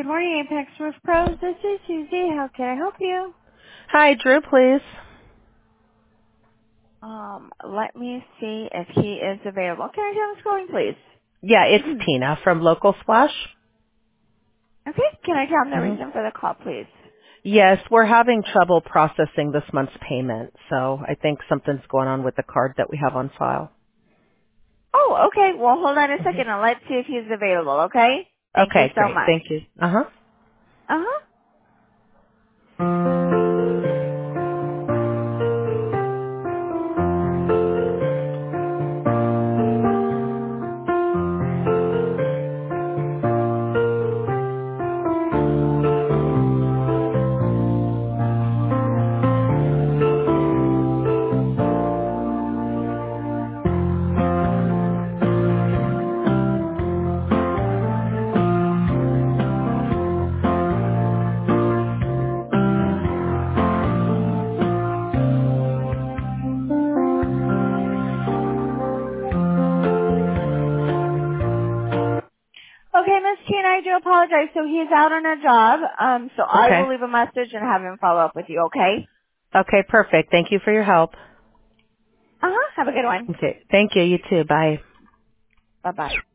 morning, Apex Roof Pros. This is Susie. How can I help you? Hi, Drew, please. Let me see if he is available. Can I tell him calling, please? Yeah, it's Tina from Local Splash. Okay. Can I tell him the hmm reason for the call, please? Yes, we're having trouble processing this month's payment, so I think something's going on with the card that we have on file. Oh, okay. Well, hold on a hmm second and let's see if he's available, okay? Thank you Okay, so great. much. Thank you. Uh-huh. Uh-huh. Okay, Miss Tina, I do apologize. So he's out on a job. So I Okay. will leave a message and have him follow up with you, okay? Okay, perfect. Thank you for your help. Uh-huh. Have a good one. Okay. Thank you. You too. Bye. Bye-bye.